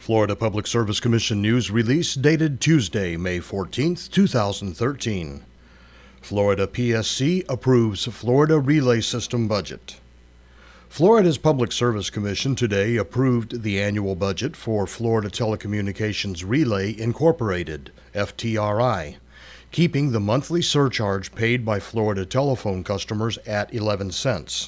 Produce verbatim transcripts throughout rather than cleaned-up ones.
Florida Public Service Commission news release dated Tuesday, May fourteenth, two thousand thirteen. Florida P S C approves Florida Relay System budget. Florida's Public Service Commission today approved the annual budget for Florida Telecommunications Relay Incorporated, F T R I, keeping the monthly surcharge paid by Florida telephone customers at eleven cents.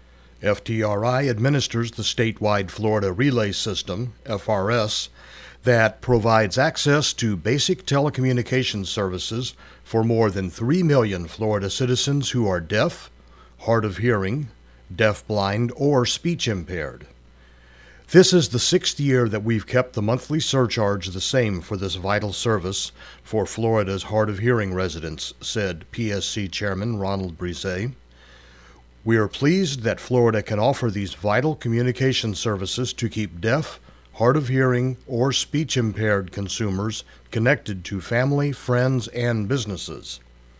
F T R I administers the statewide Florida Relay System, F R S, that provides access to basic telecommunications services for more than three million Florida citizens who are deaf, hard of hearing, deafblind, or speech impaired. This is the sixth year that we've kept the monthly surcharge the same for this vital service for Florida's hard of hearing residents, said P S C Chairman Ronald Brise. We are pleased that Florida can offer these vital communication services to keep deaf, hard of hearing, or speech impaired consumers connected to family, friends, and businesses.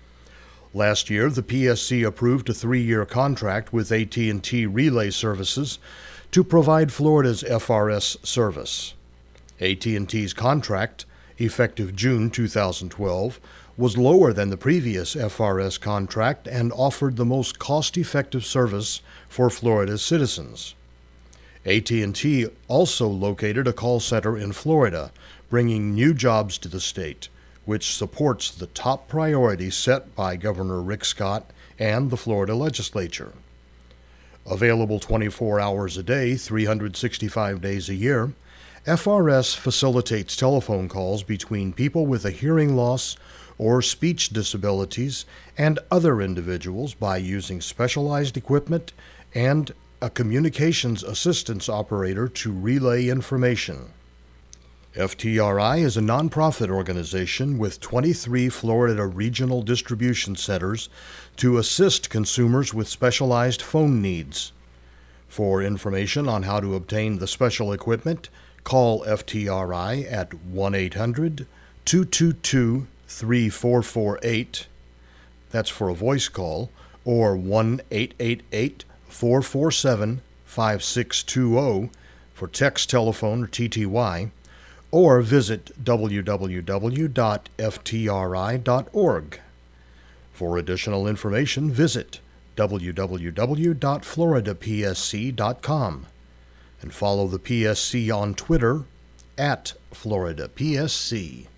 Last year, the P S C approved a three-year contract with A T and T Relay Services to provide Florida's F R S service. A T and T's contract, effective June two thousand twelve, was lower than the previous F R S contract and offered the most cost-effective service for Florida's citizens. A T and T also located a call center in Florida, bringing new jobs to the state, which supports the top priorities set by Governor Rick Scott and the Florida legislature. Available twenty-four hours a day, three hundred sixty-five days a year, F R S facilitates telephone calls between people with a hearing loss or speech disabilities and other individuals by using specialized equipment and a communications assistance operator to relay information. F T R I is a nonprofit organization with twenty-three Florida regional distribution centers to assist consumers with specialized phone needs. For information on how to obtain the special equipment, call F T R I at one eight hundred, two two two, three four four eight, that's for a voice call, or one eight eight eight, four four seven, five six two zero for text, telephone, or T T Y, or visit w w w dot f t r i dot org. For additional information, visit w w w dot florida p s c dot com and follow the P S C on Twitter at Florida P S C.